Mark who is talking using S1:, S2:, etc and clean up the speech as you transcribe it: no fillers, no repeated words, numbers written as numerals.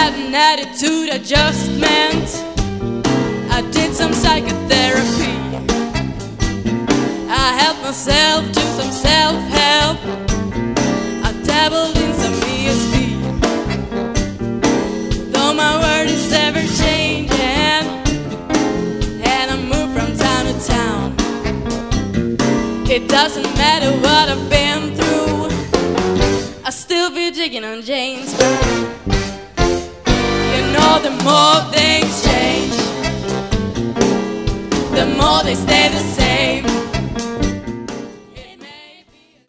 S1: had an attitude adjustment. I did some psychotherapy. I helped myself to some self-help. I dabbled in some ESP. Though my world is ever changing, and I move from town to town, it doesn't matter what I've been through, I'll still be digging on James Brown. You know, the more things change, the more they stay the same.